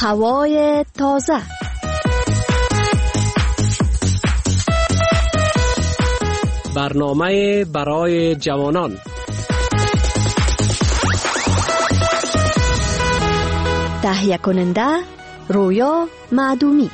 هوای تازه. برنامه برای جوانان. تهیه کننده رویا معدومی.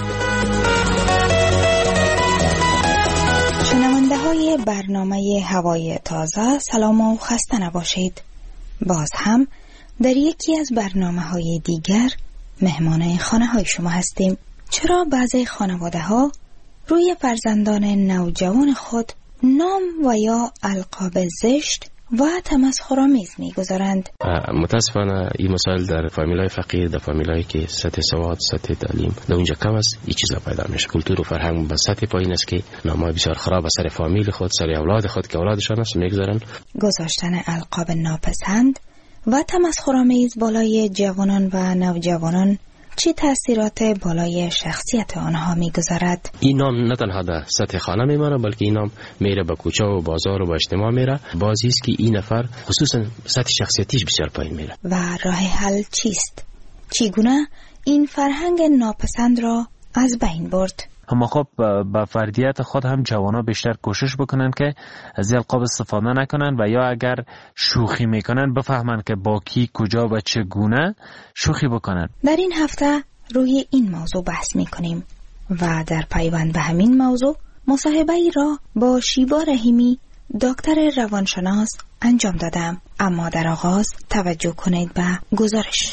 شنونده های برنامه هوای تازه، سلام و خسته نباشید. باز هم در یکی از برنامه های دیگر مهمان خانه های شما هستیم. چرا بعضی خانواده ها روی فرزندان نوجوان خود نام و یا القاب زشت و تمسخرآمیز می‌گذارند؟ متاسفانه این مسائل در فامیلای فقیر، در فامیلایی که سطح سواد، سطح تعلیم در اونجا کم است، این چیزا پیدا میشه. کلتور و فرهنگ به سطح پایین است که نامای بسیار خراب سر فامیل خود، سر اولاد خود که اولادشان است میگذارن. گذاشتن القاب ناپسند و تمسخرآمیز بالای جوانان و نوجوانان چه تأثیرات بالای شخصیت آنها میگذارد؟ این نام نه تنها در سطح خانه میماره، بلکه این نام میره به کوچه و بازار و به اجتماع میره. بازی است که این نفر خصوصا سطح شخصیتیش بسیار پایین میره. و راه حل چیست؟ چگونه این فرهنگ ناپسند را از بین برد؟ اما خب با فردیت خود هم جوانا بیشتر کوشش بکنن که از القاب استفاده نکنن و یا اگر شوخی میکنن بفهمن که با کی، کجا و چگونه شوخی بکنن. در این هفته روی این موضوع بحث میکنیم و در پیوند به همین موضوع مصاحبه‌ای را با شیبا رحیمی، دکتر روانشناس انجام دادم. اما در آغاز توجه کنید به گزارش.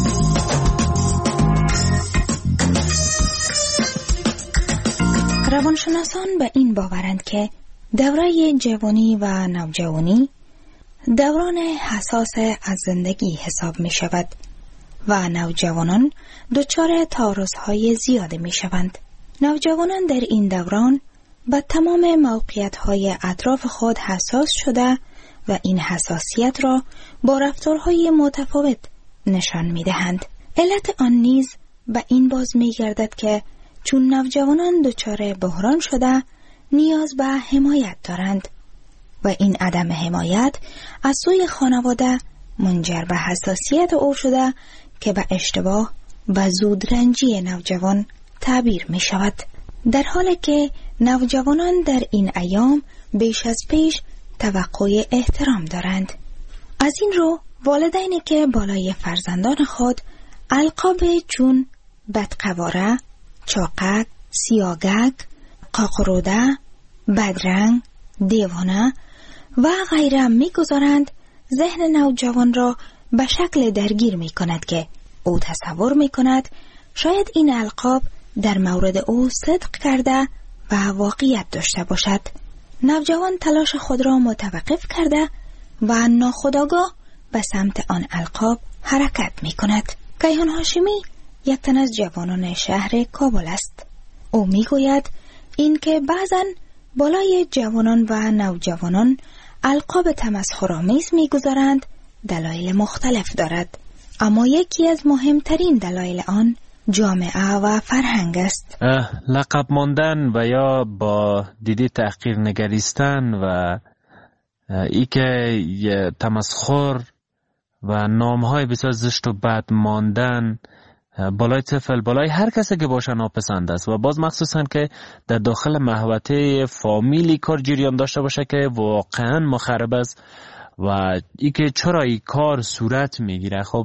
روانشناسان به این باورند که دوره جوانی و نوجوانی دوران حساس از زندگی حساب می شود و نوجوانان دچار تعارض‌های زیاده می شوند. نوجوانان در این دوران به تمام موقعیت‌های اطراف خود حساس شده و این حساسیت را با رفتارهای متفاوت نشان می دهند. علت آن نیز به این باز می گردد که چون نوجوانان دچار بحران شده نیاز به حمایت دارند و این عدم حمایت از سوی خانواده منجر به حساسیت او شده که به اشتباه و زودرنجی نوجوان تعبیر می شود. در حالی که نوجوانان در این ایام بیش از پیش توقع احترام دارند. از این رو والدینی که بالای فرزندان خود القاب چون بدقواره، چاقک، سیاگک، قاقروده، بدرنگ، دیوانه و غیره میگذارند، ذهن نوجوان را به شکل درگیر می کند که او تصور می کند شاید این القاب در مورد او صدق کرده و واقعیت داشته باشد. نوجوان تلاش خود را متوقف کرده و ناخودآگاه به سمت آن القاب حرکت می کند. کیهان هاشمی یک تن از جوانان شهر کابل است. او میگوید این که بعضن بالای جوانان و نوجوانان القاب تمسخرآمیز میگذارند دلایل مختلف دارد، اما یکی از مهمترین دلایل آن جامعه و فرهنگ است. لقب ماندن و یا با دیده تحقیر نگریستن و ای که تمسخر و نامهای بسیار زشت و بد ماندن بالای طفل، بالای هر کسی که باشه ناپسند است و باز مخصوصا که در داخل محوطه فامیلی کار جریان داشته باشه که واقعا مخرب است و ای که چرا این کار صورت میگیره. خب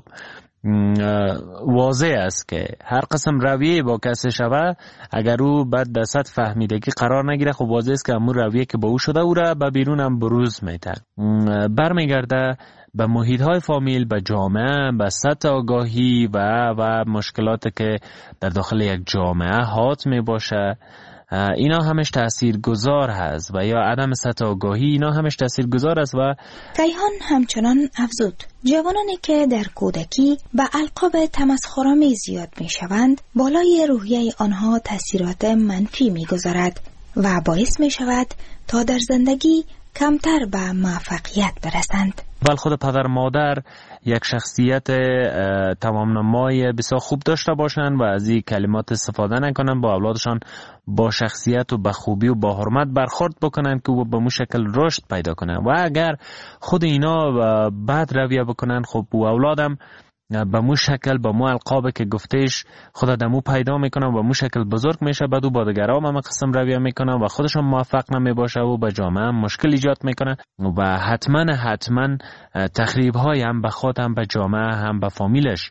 واضح است که هر قسم رویه با کسی شوه اگر او بعد در سطح فهمیدگی قرار نگیره، خب واضح است که همون رویه که با او شده او را به بیرون هم بروز میده، برمیگرده به محیط های فامیل، به جامعه، به سطح آگاهی و مشکلاتی که در داخل یک جامعه حاکم می باشه. اینا همش تاثیرگذار هست و یا عدم سطح آگاهی اینا همش تاثیرگذار است. و کیهان همچنان افزود جوانانی که در کودکی به القاب تمسخرآمیز زیاد می شوند بالای روحیه آنها تاثیرات منفی می گذارد و باعث می شود تا در زندگی کمتر به موفقیت برسند. بل خود پدر مادر یک شخصیت تمام نمای بسیار خوب داشته باشند و از این کلمات استفاده نکنند، با اولادشان با شخصیت و با خوبی و با حرمت برخورد بکنند که او به مو شکل رشد پیدا کنند. و اگر خود اینا بد رویه بکنند، خب او اولادم به مو شکل با مو القابه که گفتهش خدا دمو پیدا میکنه و مو شکل بزرگ میشه، بعد او با دیگران هم قسم رویه میکنه و خودش هم موفق نمیباشه و به جامعه هم مشکل ایجاد میکنه و حتما تخریب های هم به خود هم به جامعه هم به فامیلش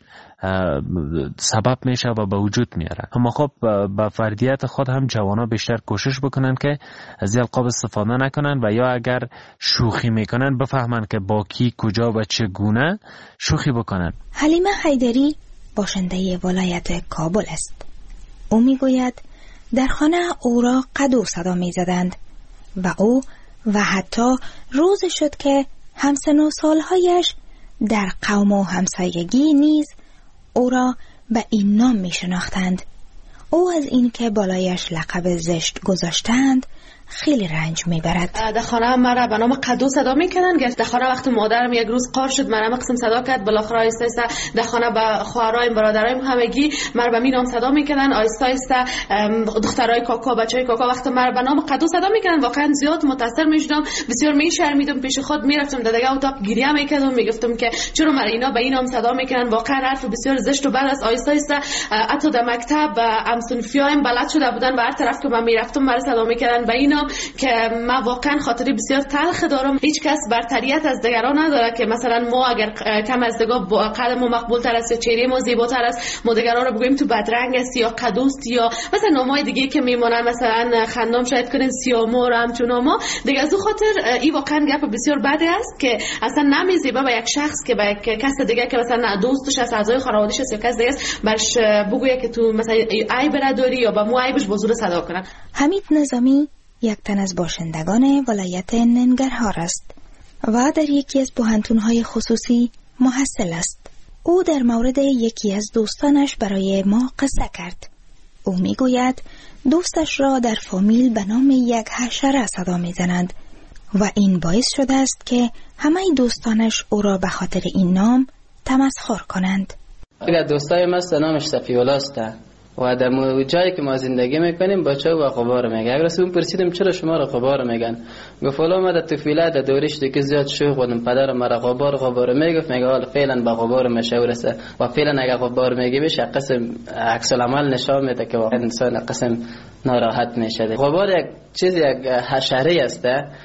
سبب میشه و به وجود میاره. اما خب به فردیت خود هم جوانا بیشتر کوشش بکنن که از القاب استفاده نکنن و یا اگر شوخی میکنن بفهمن که با کی کجا و چگونه شوخی بکنن. حلیمه حیدری باشنده ولایت کابل است. او میگوید در خانه او را قدو صدا میزدند و او و حتی روز شد که همسن و سالهایش در قوم و همسایگی نیز او را به این نام می شناختند. او از این که بالایش لقب زشت گذاشتند خیلی رنج میبرد. در خانه مرا به نام قدو صدا میکنن. در خانه وقتی مادرم یک روز قار شد مرا قسم صدا کرد، بالاخره آیسته آیسته در خانه به خواهرایم برادرایم همگی مرا به می نام صدا میکنن. آیسته آیسته دخترای کاکا بچهای کاکا وقتی مرا به نام قدو صدا میکنن واقعا زیاد متاثر میشدم، بسیار میشرمیدم، پیش خود میرفتم در دیگه اتاق گریه میکردم، میگفتم که چرا مرا اینا به این نام صدا میکنن، واقعا حرف بسیار زشت. و بعد از آیسته آیسته حتی در مکتب همسنفیایم بلد شده بودن و هر طرف که من میرفتم مرا صدا میکردن به این که من واقعا خاطری بسیار تلخ دارم. هیچ کس برتریت از دیگران نداره که مثلا ما اگر کم از دیگه قد ما مقبول تر است یا چهره ما زیباتر است ما دیگران رو بگوییم تو بدرنگ است یا قدوست یا مثلا نامای دیگه که میمونن، مثلا خندام شاید کنین سیامور همچون ناما دیگه. از اون خاطر این واقعا گپ بسیار بدی است که اصلا نمیزیبه به یک شخص که به یک کس دیگه که مثلا دوستش است، اعضای خانواده‌اش است یا کس دیگه است برش بگویه که تو مثلا عیب نداری یا با مو عیبش به زور صدا کنن. حمید نظامی یک تن از باشندگان ولایت ننگرهار است و در یکی از پوهنتون‌های خصوصی محصل است. او در مورد یکی از دوستانش برای ما قصه کرد. او میگوید دوستش را در فامیل به نام یک حشره صدا میزنند و این باعث شده است که همه دوستانش او را به خاطر این نام تمسخر کنند. اگر دوستای ما نامش صفی‌الله است و در جایی که ما زندگی میکنیم بچه و غبار میگه. اگر اون پرسیدم چرا شما را غبار میگن، گفت والا ما در طفولیت در دورش دیگه زیاد شوخ بودم، پدر مرا غبار میگفت، میگه حالا فعلا با غبار مشهور است و فعلا اگر غبار میگه بهش قسم عکس العمل نشان میده که واقعا انسان قسم ناراحت میشه. غبار یک چیز یک حشره است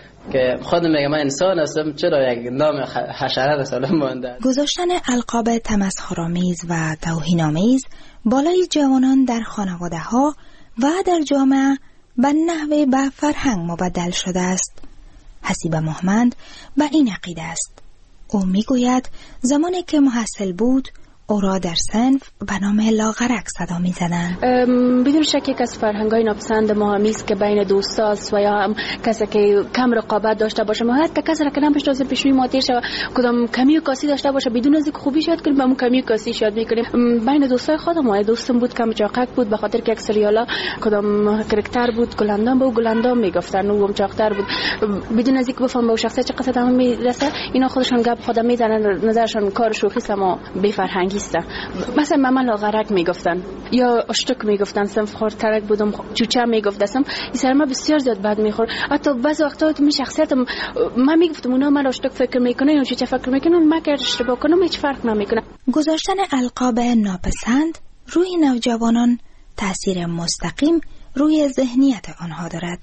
که خود میگه من انسان هستم، چرا یک نام حشره رساله مونده. گذاشتن القاب تمسخرآمیز و توهین‌آمیز بالای جوانان در خانواده‌ها و در جامعه به نحوه به فرهنگ مبدل شده است. حسیب محمد به این عقیده است. او میگوید زمانی که محصل بود او را در صنف به نام لاغرک صدا می‌زدند. بدون شک یک از فرهنگ‌های ناپسند ما همیست که بین دوستاست و یا هم کسی که کم رقابت داشته باشه، ما حتی کسی را که نمی‌شناسیم پیش روی ماتیش کدام کمی و کاسی داشته باشه بدون از اینکه خوبی شاید کنیم با اون کمی و کاسی شاید می‌کنیم. بین دوستای خودم دوستم بود کم چاقک بود به خاطر که یک سریالا کدام کاراکتر بود گلندام بود، گلندام میگفتن او هم چاقتر بود، بدون از اینکه بفهم به شخصیت چه قصد هم میرسه اینا خودشون گپ خودم میزنن، نظرشون کار شوخی است اما بی فرهنگی. مثلا مامان لاغرک میگفتن یا اشتک میگفتن، صنف خورترک بودم چوچه میگفتم، این سر ما بسیار زیاد بد میخور. حتی بعضی وقتا تو می شخصیتم من میگفتم اونا من اشتک فکر میکنه یا چوچه فکر میکنه، من که اشتباه کنم هیچ فرق نمیکنه. گذاشتن القاب ناپسند روی نوجوانان تاثیر مستقیم روی ذهنیت آنها دارد.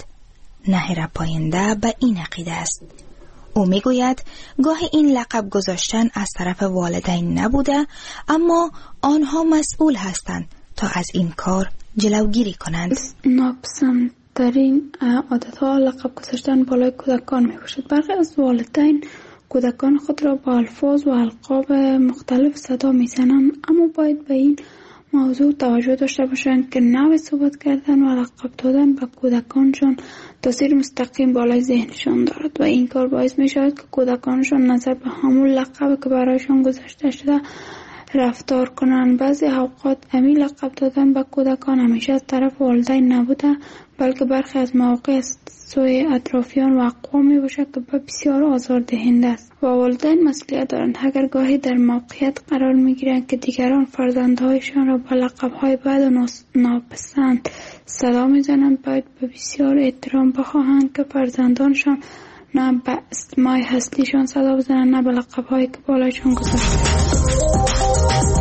نهر پاینده به این عقیده است. او میگوید گاهی این لقب گذاشتن از طرف والدین نبوده اما آنها مسئول هستند تا از این کار جلوگیری کنند. ناپسندترین عادتها لقب گذاشتن بالای کودکان می باشد. برخی از والدین کودکان خود را با الفاظ و القاب مختلف صدا می زنند، اما باید به این موضوع توجه داشته باشند که نوع صحبت کردن و لقب دادن به کودکانشان تاثیر مستقیم بالای ذهنشان دارد و این کار باعث می شود که کودکانشان نظر به همون لقب که برایشان گذاشته شده رفتار کنند. بعضی اوقات همین لقب دادن به کودکان همیشه از طرف والدین نبوده بلکه برخی از مواقع از سوی اطرافیان و اقوام می باشد که بسیار آزاردهنده است و والدین مسئولیت دارند. اگر گاهی در موقعیت قرار می گیرند که دیگران فرزندهایشان را با لقب‌های بد و ناپسند صدا می زنند باید به بسیار احترام بخواهند که فرزندانشان نه به اسمای هستیشان صدا بزنند نه به لقب‌هایی که بالایشان گذاشته.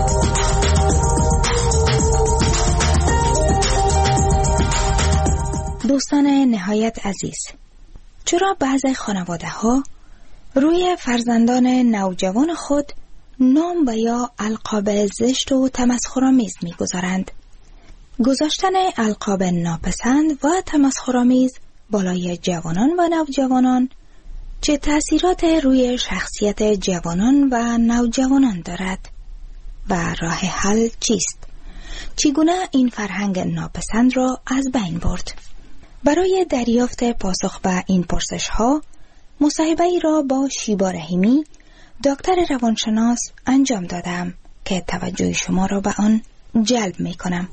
دوستان نهایت عزیز، چرا بعضی خانواده ها روی فرزندان نوجوان خود نام و یا القاب زشت و تمسخرآمیز می‌گذارند؟ گذاشتن القاب ناپسند و تمسخرآمیز بالای جوانان و نوجوانان چه تأثیرات روی شخصیت جوانان و نوجوانان دارد و راه حل چیست؟ چگونه این فرهنگ ناپسند را از بین برد؟ برای دریافت پاسخ به این پرسش ها مصاحبه‌ای را با شیبا رحیمی، دکتر روانشناس انجام دادم که توجه شما را به آن جلب می کنم.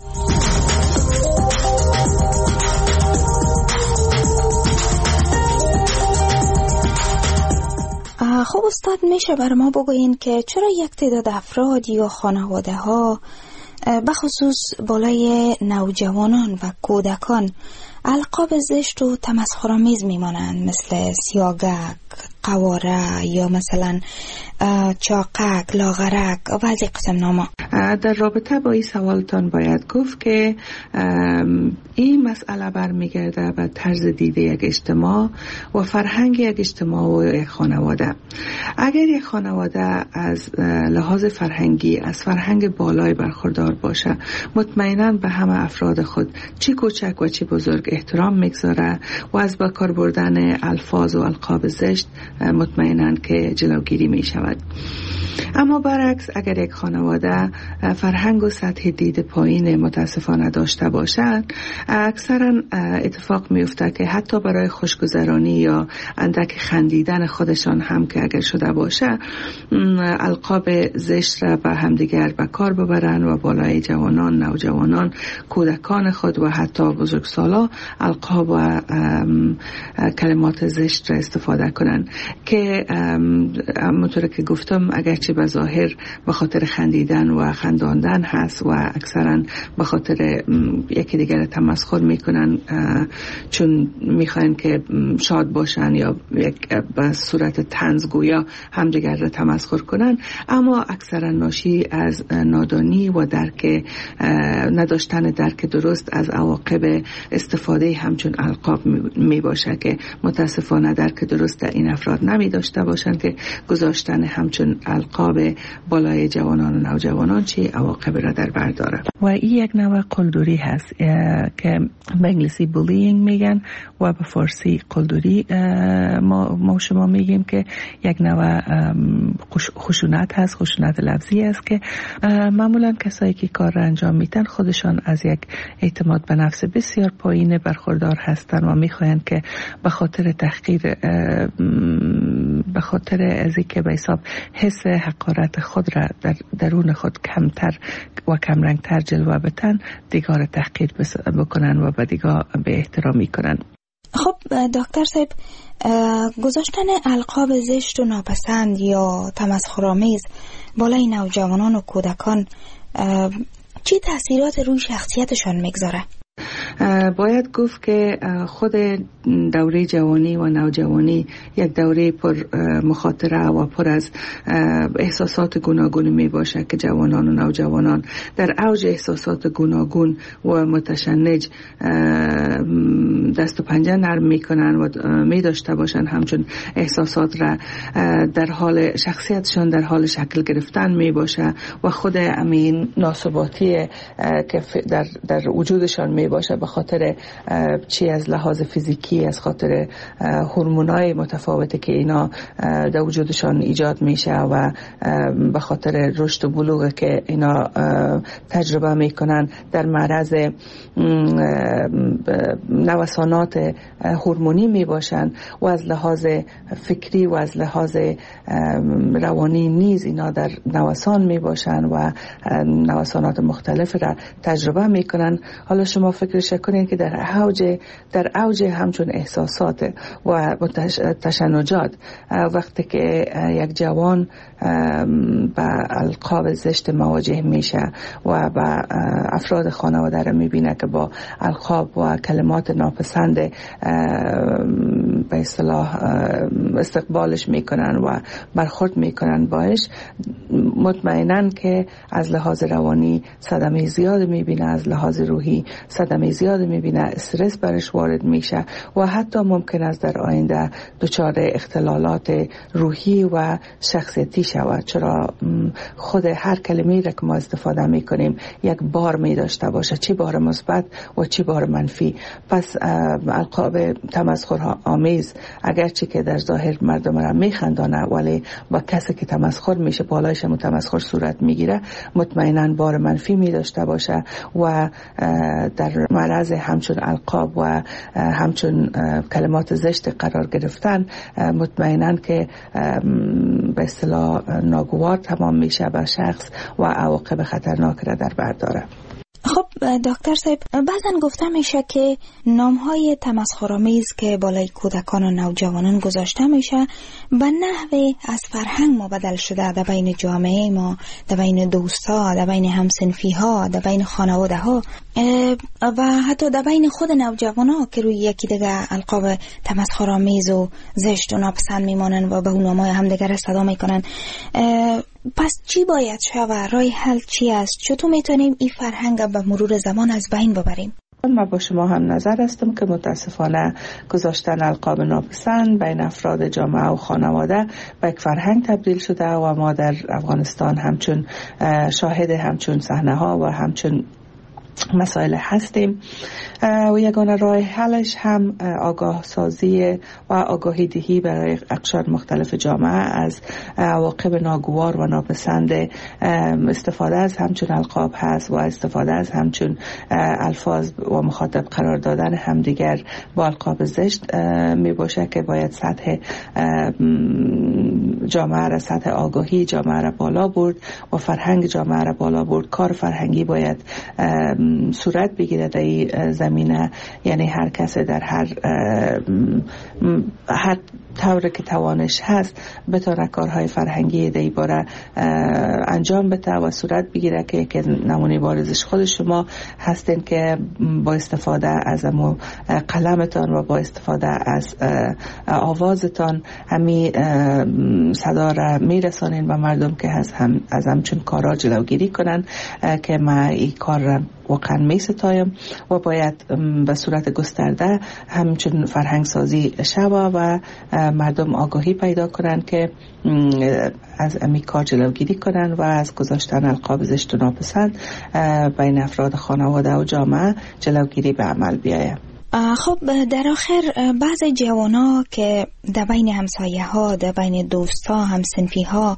خب استاد، میشه بر ما بگوین که چرا یک تعداد افراد یا خانواده ها بخصوص بالای نوجوانان و کودکان القاب زشت و تمسخرآمیز میمانند، مثل سیاگک، قواره یا مثلا چاقک، لاغرک و از این قسم ناما؟ در رابطه با این سوالتان باید گفت که این مسئله برمیگرده به طرز دید یک اجتماع و فرهنگ یک اجتماع و یک خانواده. اگر یک خانواده از لحاظ فرهنگی از فرهنگ بالای برخوردار باشه، مطمئناً به همه افراد خود چی کوچک و چی بزرگ احترام میگذاره و از با کار بردن الفاظ و القاب زشت مطمئناً که جلوگیری می شود. اما برعکس، اگر یک خانواده فرهنگ و سطح دید پایین متاسفانه داشته باشند، اکثرا اتفاق میفته که حتی برای خوشگذرانی یا اندک خندیدن خودشان هم که اگر شده باشه، القاب زشت را به همدیگر به کار ببرند و بالای جوانان، نوجوانان، کودکان خود و حتی بزرگسالا القاب و کلمات زشت را استفاده کنند که همونطور که گفتم اگرچه به ظاهر به خاطر خندیدن و خنداندن هست و اکثرا به خاطر یکی دیگر تمسخر میکنن چون میخواین که شاد باشن یا به صورت طنز گویا همدیگر را تمسخر کنن، اما اکثرا ناشی از نادانی و نداشتن درک درست از عواقب استفاده همچون القاب می باشه که متاسفانه درک درست در این افراد نمی داشته باشند که گذاشتن همچون القاب بالای جوانان و نوجوانان چه عواقب را در بر داره. و این یک نوع قلدری هست که به انگلیسی بولینگ میگن و به فارسی قلدری ما شما میگیم که یک نوع خشونت هست، خشونت لفظی است که معمولا کسایی که کار را انجام میدن خودشان از یک اعتماد به نفس بسیار پایین برخوردار هستند و میخواهند که به خاطر تحقیر، به خاطر از اینکه به حساب حس حقارت خود را در درون خود کمتر و کمرنگتر جلوه بدن، دیگر تحقیر بکنن و به دیگر به احترامی کنن. خب دکتر صاحب، گذاشتن القاب زشت و ناپسند یا تمسخرآمیز بالای نوجوانان و کودکان چه تأثیرات روی شخصیتشان میگذاره؟ باید گفت که خود دوره جوانی و نوجوانی یک دوره پر مخاطره و پر از احساسات گوناگون می باشه که جوانان و نوجوانان در اوج احساسات گوناگون و متشنج دست و پنجه نرم می کنن و می داشته باشن همچون احساسات را در حال شخصیتشان در حال شکل گرفتن می باشه و خود امین ناثباتی که در وجودشان می باشه به خاطر چی از لحاظ فیزیکی، از خاطر هورمونای متفاوتی که اینا در وجودشان ایجاد میشه و به خاطر رشد و بلوغ که اینا تجربه میکنن در معرض نوسانات هورمونی میباشن و از لحاظ فکری و از لحاظ روانی نیز اینا در نوسان میباشن و نوسانات مختلف را تجربه میکنن. حالا شما فکرش کنید که در اوج همچون احساسات و تشنجات وقتی که یک جوان با القاب زشت مواجه میشه و با افراد خانواده را میبینه که با القاب و کلمات ناپسند به اصطلاح استقبالش میکنن و برخورد میکنن باش، مطمئناً که از لحاظ روانی صدمه زیاد میبینه، از لحاظ روحی صدمه زیاد میبینه، استرس برش وارد میشه و حتی ممکن است در آینده دچار اختلالات روحی و شخصیتی شود، چرا خود هر کلمه‌ای را که ما استفاده میکنیم یک بار می داشته باشه، چه بار مثبت و چه بار منفی. پس القاب تمسخر آمیز اگرچه که در ظاهر مردم را میخندانه، ولی با کسی که تمسخر میشه بالایش تمسخر صورت میگیره، مطمئنا بار منفی می داشته باشه و در معرض همچون القاب و همچون کلمات زشت قرار گرفتن مطمئنا که به اصطلاح ناگوار تمام میشه به شخص و عواقب خطرناک را در بر داره. خب دکتر صاحب، بعضن گفته میشه که نامهای تمسخرآمیز که بالای کودکان و نوجوانان گذاشته میشه به نحوی از فرهنگ ما بدل شده در بین جامعه ما، در بین دوستا، در بین همسنفی ها، در بین خانواده ها و حتی در بین خود نوجوان ها که روی یکی دیگه القاب تمسخرآمیز و زشت و ناپسند میمانن و به اون نامهای همدیگر صدا میکنن. پس چی باید شود؟ راه حل چی است؟ چطور میتونیم این فرهنگ به مرور زمان از بین ببریم؟ من با شما هم نظر هستم که متاسفانه گذاشتن القاب ناپسند بین افراد جامعه و خانواده به یک فرهنگ تبدیل شده و ما در افغانستان همچون شاهد همچون صحنه ها و همچون مسائل هستیم و یگانه راه حلش هم آگاه سازی و آگاهی دهی برای اقشار مختلف جامعه از عواقب ناگوار و ناپسند استفاده از همچون القاب هست و استفاده از همچون الفاظ و مخاطب قرار دادن همدیگر با القاب زشت می باشه که باید سطح جامعه را، سطح آگاهی جامعه را بالا برد و فرهنگ جامعه را بالا برد. کار فرهنگی باید صورت بگیره در این زمینه، یعنی هر کس در هر طور که توانش هست بتونه کارهای فرهنگی در این باره انجام بده و صورت بگیره که نمونه بارزش خود شما هستین که با استفاده از قلمتان و با استفاده از آوازتان همین صدا را میرسانین به مردم که از همچون کارا جلوگیری کنن که ما این کار را واقعا می ستایم و باید به صورت گسترده همچون فرهنگ سازی شوه و مردم آگاهی پیدا کنن که از امی کار جلوگیری کنن و از گذاشتن القاب زشت و ناپسند بین افراد خانواده و جامعه جلوگیری به عمل بیاید. خب در آخر بعضی جوانا که در بین همسایه ها، در بین دوستا، همسنفی ها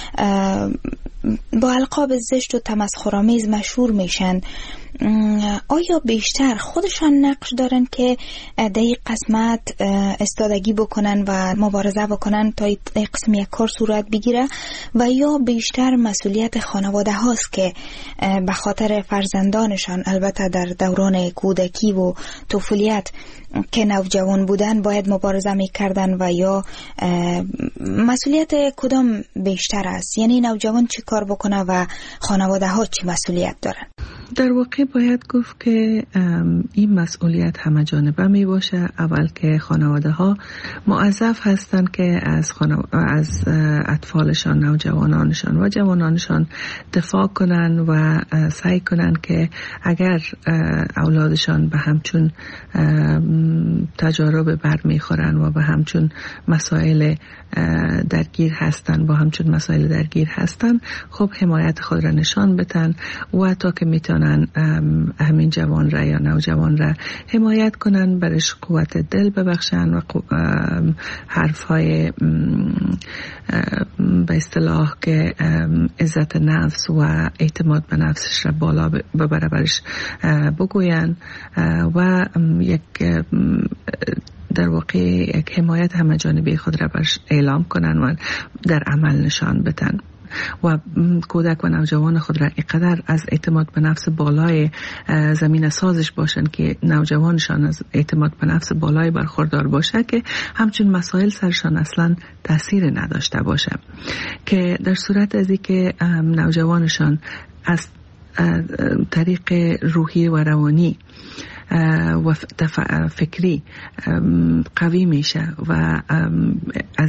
با القاب زشت و تمسخرآمیز مشهور میشن، آیا بیشتر خودشان نقش دارن که در این قسمت استادگی بکنن و مبارزه بکنن تا این قسم یک کار صورت بگیره و یا بیشتر مسئولیت خانواده هاست که به خاطر فرزندانشان، البته در دوران کودکی و طفولیت که نوجوان بودن باید مبارزه میکردن و یا مسئولیت کدام بیشتر است؟ یعنی نوجوان چی کار بکنه و خانواده ها چی مسئولیت دارن؟ در واقع باید گفت که این مسئولیت همه جانبه می باشه. اول که خانواده ها موظف هستند که از اطفالشان، نوجوانانشان و جوانانشان دفاع کنن و سعی کنن که اگر اولادشان به همچون تجارب برمیخورن و به همچون مسائل درگیر هستن، خب حمایت خود را نشان بدن و تا که میتونن همین جوان را یا نوجوان را حمایت کنن، برش قوت دل ببخشن و حرفهای به اصطلاح که عزت نفس و اعتماد به نفسش را بالا ببره برش بگوین و یک در واقع یک حمایت همه جانبه خود را برش اعلام کنن و در عمل نشان بدن و کودک و نوجوان خود را اینقدر از اعتماد به نفس بالای زمین سازش باشن که نوجوانشان از اعتماد به نفس بالای برخوردار باشه که همچون مسائل سرشان اصلا تأثیر نداشته باشه، که در صورت ازی که نوجوانشان از طریق روحی و روانی و فکری قوی میشه و از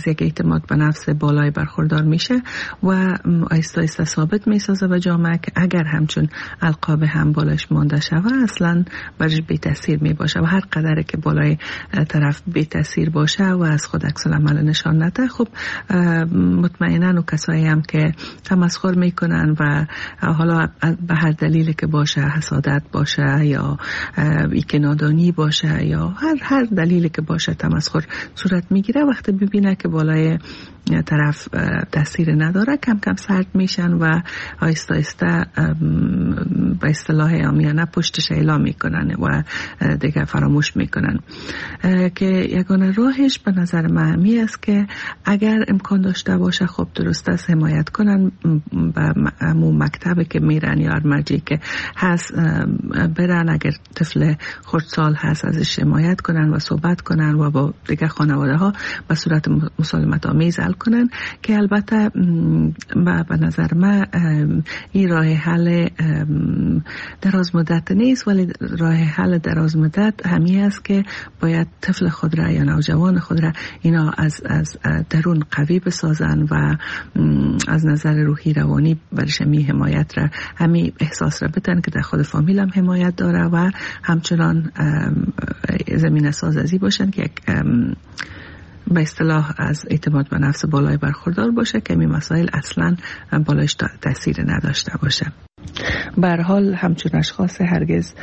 از یک اعتماد به نفس بالای برخوردار میشه و آیسته آیسته ثابت میسازه به جامعه که اگر همچون القاب هم بالایش مانده شود اصلا برش بی تاثیر می باشه و هر قدر که بالای طرف بی تاثیر باشه و از خود عکس العمل نشان نده، خب مطمئنا و کسایی هم که تمسخر میکنن و حالا به هر دلیلی که باشه، حسادت باشه یا که نادانی باشه یا هر دلیلی که باشه تمسخر صورت میگیره، وقتی ببینه که بالای طرف تاثیر نداره کم کم سرد میشن و آیسته آیسته به اصطلاح عامیانه پشتش اعلام میکنن و دیگه فراموش میکنن. که یگانه راهش به نظر من همی است که اگر امکان داشته باشه خب درست است حمایت کنن به مکتبی که میرن یا مرجعی که هست برن، اگر طفل خردسال هست ازش حمایت کنن و صحبت کنن و با دیگه خانواده ها به صورت مسالمت آمیز حل کنن که البته به نظر من این راه حل دراز مدت نیست، ولی راه حل دراز مدت همی است که باید طفل خود را یا نوجوان خود را اینا از درون قوی بسازن و از نظر روحی روانی برش همی حمایت را همی احساس را بتن که در خود فامیل هم حمایت داره و همچنان زمین سازی باشن که به اصطلاح از اعتماد به نفس بالای برخوردار باشه که این مسائل اصلا بالایش تاثیر نداشته باشه. به هر حال همچون اشخاص هرگز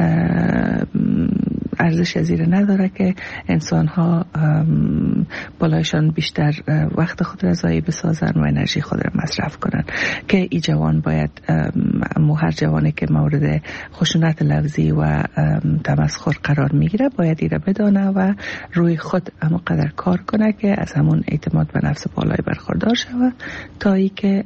ارزش زیر نداره که انسان ها بالایشان بیشتر وقت خود را ضایع بسازن و انرژی خود را مصرف کنن، که ای جوان باید هر جوانی که مورد خشونت لفظی و تمسخر قرار میگیره باید ایره بدانه و روی خود همونقدر کار کنه که از همون اعتماد به نفس بالای برخوردار شوه تا ای که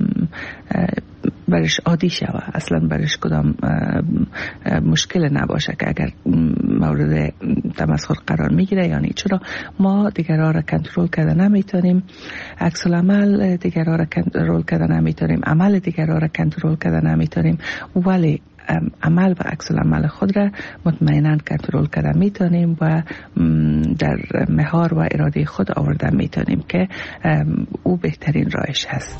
برش عادی شوه، اصلا برش کدام مشکل نباشه که اگر مورد تمسخر قرار میگیره. یعنی چرا ما دیگرها را کنترل کرده نمیتونیم، عکس العمل دیگرها را کنترل کرده نمیتونیم، عمل دیگرها را کنترل کرده نمیتونیم، ولی عمل و عکس العمل خود را مطمئنا کنترل کرده میتونیم و در مهار و اراده خود آورده میتونیم که او بهترین راهش هست.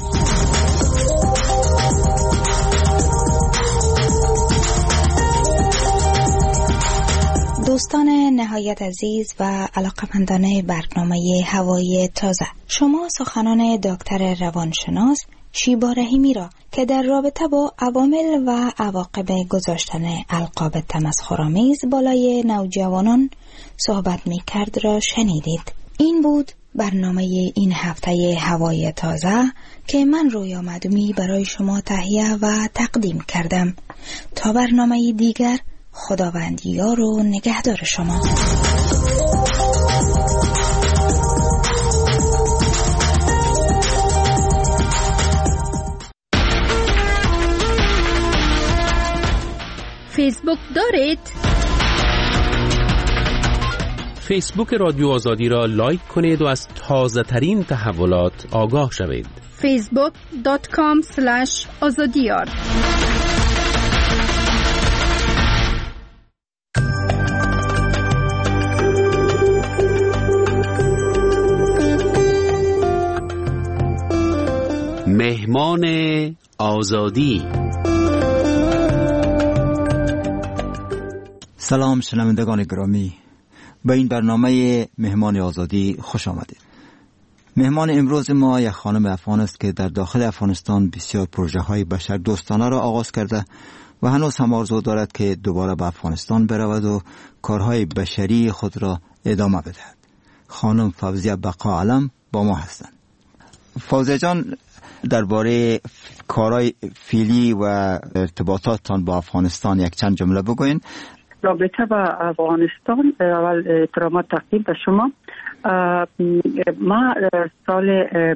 دوستان نهایت عزیز و علاقمندان برنامه هوای تازه، شما سخنان دکتر روانشناس شیبا رحیمی را که در رابطه با عوامل و عواقب گذاشتن القاب تمسخرآمیز بالای نوجوانان صحبت می کرد را شنیدید. این بود برنامه این هفته هوای تازه که من رویا معدومی برای شما تهیه و تقدیم کردم. تا برنامه دیگر، خداوند یار و نگهدار شما. فیسبوک دارید؟ فیسبوک رادیو آزادی را لایک کنید و از تازه ترین تحولات آگاه شوید. facebook.com/azadiyar مهمان آزادی. سلام شنوندگان گرامی، به این برنامه مهمان آزادی خوش آمدید. مهمان امروز ما یک خانم افغان است که در داخل افغانستان بسیار پروژه های بشر دوستانه را آغاز کرده و هنوز هم آرزو دارد که دوباره به افغانستان برود و کارهای بشری خود را ادامه بدهد. خانم فوزیه بقا علم با ما هستند. فوزیه جان، درباره کارهای فعلی و ارتباطاتتان با افغانستان یک چند جمله بگوین. رابطه با افغانستان، اول احترامات تقدیم به شما. ما سال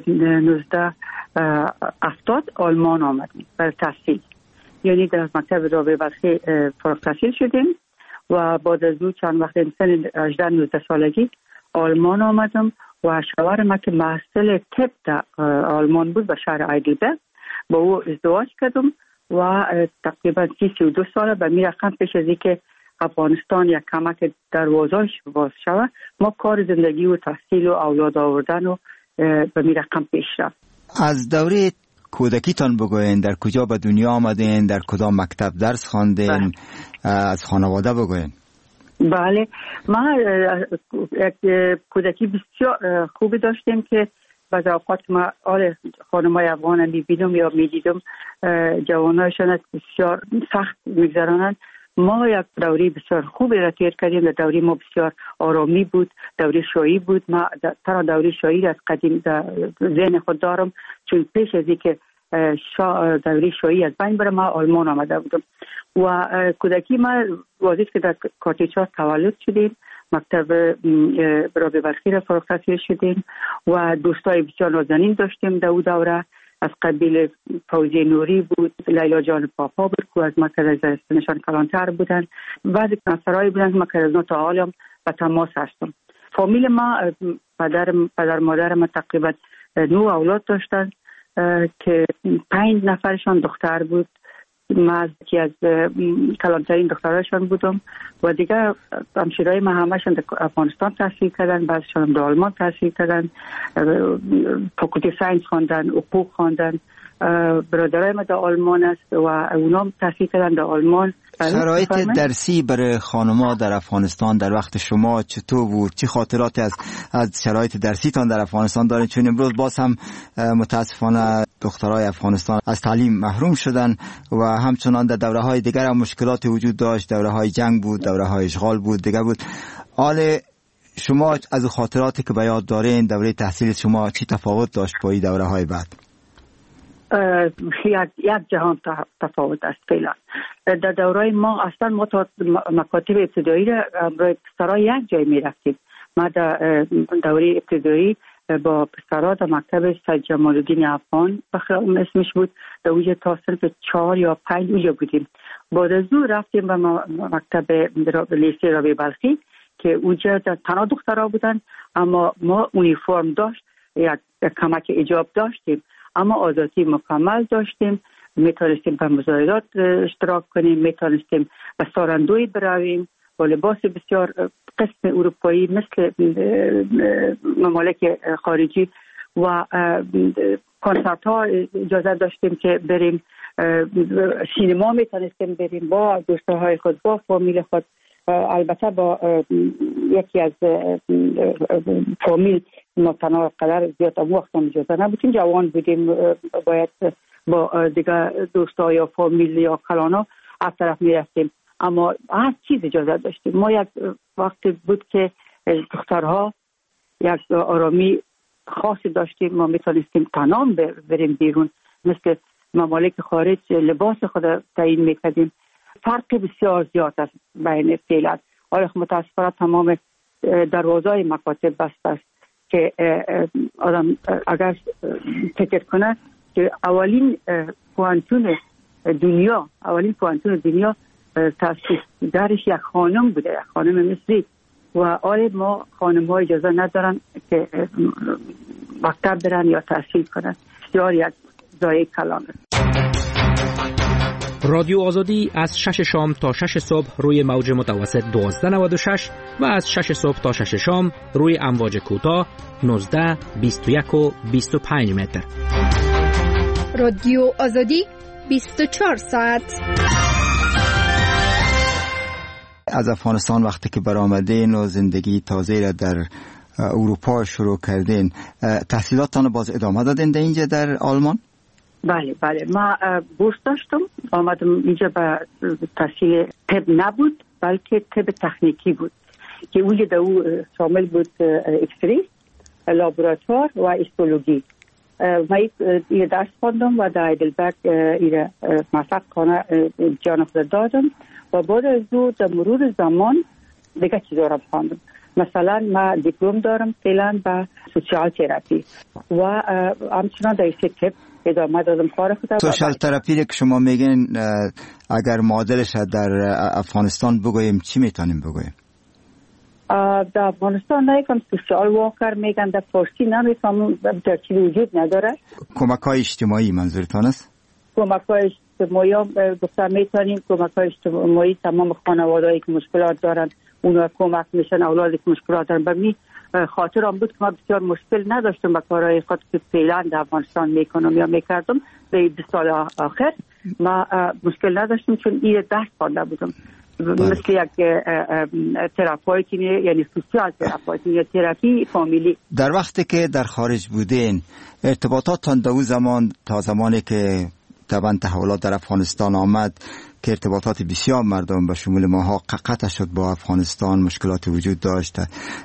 1970 آلمان آمدیم برای تحصیل، یعنی در مکتب رابعه برخی فارغ التحصیل شدیم و بعد از او چند وقت سن 18-19 سالگی آلمان آمدم و شوهر ما که محصل طب در آلمان بود به شهر هایدلبرگ، با او ازدواج کردم و تقریبا 32 سال به می رقم پیش از اینکه افغانستان یک کمک دروازه‌اش باز شود، ما کار زندگی و تحصیل و اولاد آوردن و به می رقم پیش رفت. از دوره کودکیتان بگوین، در کجا به دنیا آمدین، در کدام مکتب درس خواندین، از خانواده بگوین. بله، ما یک کودکی بسیار خوبی داشتیم که بعض اوقات ما خانم‌های افغان می‌بینم یا می‌دیدم جوانایشان بسیار سخت می‌گذرانند. ما یک دوره بسیار خوبی را طی کردیم. در دوره ما بسیار آرامی بود، دوره شایی بود. ما ترا دوره شایی از قدیم در ذهن خود دارم، چون پیش از اینکه دوره شایی از بین بره ما آلمان آمده بودم و کودکی ما واضح که در کاتیچار تولد شدیم، مکتب رابعه بلخی را فارغ التحصیل شدیم و دوستای بسیار نازنین داشتیم در اون دوره. از قبیل فوزی نوری بود، لیلا جان پاپا بود که از مرکز زرستانشان کلانتر بودن، بعضی کنسرهایی بودن که ما که از نوت عالم به تماس هستم. فامیل ما پدر مادر ما تقریبا 9 اولاد داشتن که 5 نفرشان دختر بود. من یکی از کلانترین دخترایشان بودم و دیگه همشیرهای ما همشان در افغانستان تحصیل کردن، بعضشان در آلمان تحصیل کردن، فاکولته ساینس خواندن، حقوق خواندن. برادرای ما در آلمان است و اونام تحصیل کردن در آلمان. شرایط درسی برای خانم‌ها در افغانستان در وقت شما چطور بود؟ چه خاطراتی از شرایط درسیتان در افغانستان دارید؟ چون امروز باز هم متاسفانه دخترای افغانستان از تعلیم محروم شدن و همچنان در دوره‌های دیگر هم مشکلات وجود داشت. دوره‌های جنگ بود، دوره‌های اشغال بود، دیگر بود. حال شما از خاطراتی که به یاد دارین دوره تحصیل شما چی تفاوت داشت با این دوره‌های بعد؟ یک جهان تفاوت است فعلا. در دوره ما اصلا ما تا مکاتب ابتدایی را برای پسرها یک جای می رفتیم. ما در دوره ابتدایی با پسرها در مکتب سید جمال الدین افغان اسمش بود، در اونجا تا صنف 4 یا 5 اونجا بودیم. بعد از اون رفتیم به مکتب لیسه رابعه بلخی که اونجا تنها دخترها بودن، اما ما اونیفرم داشت، یک کمک ایجاب داشتیم، اما آزادی مکمل داشتیم. میتونستیم به مظاهرات اشتراک کنیم، میتونستیم به ساراندوی برویم با لباس بسیار قسم اروپایی مثل ممالک خارجی و کنسرت ها اجازه داشتیم که بریم، سینما میتونستیم بریم با دوستهای خود، با فامیل خود. البته با یکی از فامیل ما تنها قدر زیاد وقت هم اجازه نبودیم، جوان بودیم، باید با دیگه دوستا یا فامیل یا کلانا از طرف میرفتیم، اما هر چیز اجازه داشتیم. ما یک وقت بود که دخترها یک آرامی خاصی داشتیم، ما میتونستیم تنها بریم بیرون، مثل ممالک خارج لباس خود تعیین میکردیم. فرق بسیار زیاد است بین فعلا. آره متاسفانه تمام دروازه‌های مکاتب بسته است که آدم اگر فکر کنه که اولین پوانتون دنیا تاسیس درش یک خانم بوده، یک خانم مصری و آره ما خانم‌ها اجازه ندارن که مکتب برن یا تحصیل کنن. بسیار یک ضایع کلام است. رادیو آزادی از 6 شام تا 6 صبح روی موج متوسط 1296 و از 6 صبح تا 6 شام روی امواج کوتاه 19، 21 و 25 متر. رادیو آزادی 24 ساعت. از افغانستان وقتی که برآمدین و زندگی تازه را در اروپا شروع کردین، تحصیلاتتان باز ادامه دادین در اینجا در آلمان؟ بله ما بورس داشتم، آمدم اینجا به تحصیل طب نبود بلکه طب تکنیکی بود که اونجا در او شامل بود اکسری، لابراتوار و هیستولوژی. ما این درس خواندم و در هایدلبرگ این موفق کنه جان خود دادم و بعد از او در مرور زمان دیگه چیزا را خواندم. مثلا ما دیپلم دارم فعلا به سوشیال تراپی و همچنان در طب ادامه دادم کار خودم. سوشیال تراپی که شما میگین اگر معادلش در افغانستان بگوییم چی میتونیم بگوییم؟ در افغانستان نیکم سوشیال واکر میگن، در فارسی نمیفهمم، در چی وجود نداره. کمک های اجتماعی منظورتان است؟ کمک های اجتماعی گفتم میتونیم کمک های اجتماعی تمام خانوادهایی که مشکلات دارن اونا کمک میشن، اولادی که مشکلات دارن. به می خاطرم بود که ما بسیار مشکل نداشتم با کارهای خود که فعلا در افغانستان میکنم یا میکردم. به 2 سال آخر ما مشکل نداشتم چون این درس خوانده بودم. مثل یک تراپیوتی یعنی سوسیال تراپیوتی یا تراپی فامیلی. در وقتی که در خارج بودین ارتباطاتتان دو زمان تا زمانی که طبعا تحولات در افغانستان آمد که ارتباطات بسیار مردم به شمول ماها قطع شد با افغانستان، مشکلات وجود داشت،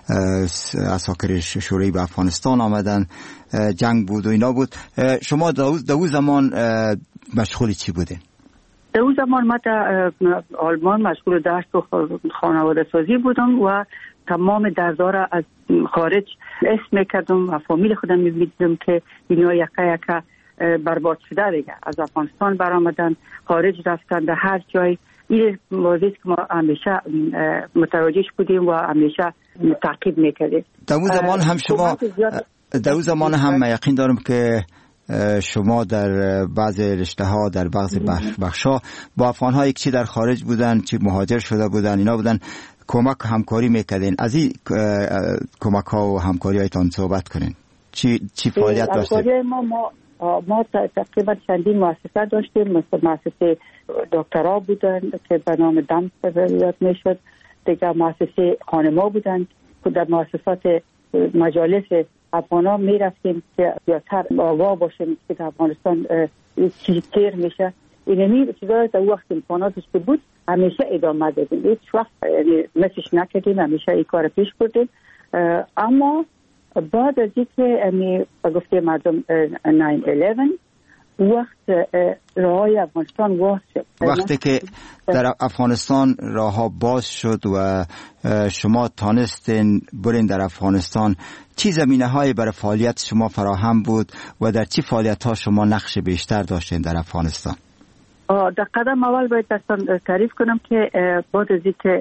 عساکر شوروی به افغانستان آمدن، جنگ بود و اینا بود. شما دو زمان مشغول چی بودین؟ دو زمان ما در آلمان مشغول درس و خانواده سازی بودم و تمام دردارا از خارج اسم میکردم و فامیل خودم میبینیدم که اینا یکا برباد شده دیگه، از افغانستان برآمدن، خارج رفتن، در هر جای. این موضوعی که ما همیشه متوجهش بودیم و همیشه تعقیب میکردیم. دو زمان هم شما دو زمان هم یقین دارم که شما در بعض رشته ها در بعض بخش ها با افغان ها یک چی در خارج بودن، چی مهاجر شده بودن، اینا بودن، کمک همکاری میکردین. از این کمک ها و همکاری هایتان صحبت کنین. چی فعالیت داشتید؟ ما تقریبا چندین مؤسسه داشتیم. مثل مؤسسه دکترا بودن که به نام دم یاد میشد، دیگه مؤسسه خانما بودن که در مؤسسات مجالس افغانا میرفتیم که زیادتر آگاه باشیم که در افغانستان چی تیر میشه. اینمی چیزا در وقت امکاناتش که بود همیشه ادامه دادیم، هیچ وقت مسیش نکردیم، همیشه این کار پیش بردیم. اما بعد از اینکه گفته مردم 9/11 وقت راههای افغانستان باز شد، وقتی که در افغانستان راهها باز شد و شما تانستین برین در افغانستان، چی زمینه های برای فعالیت شما فراهم بود و در چی فعالیت ها شما نقش بیشتر داشتین در افغانستان؟ در قدم اول باید دستان تعریف کنم که بعد از اینکه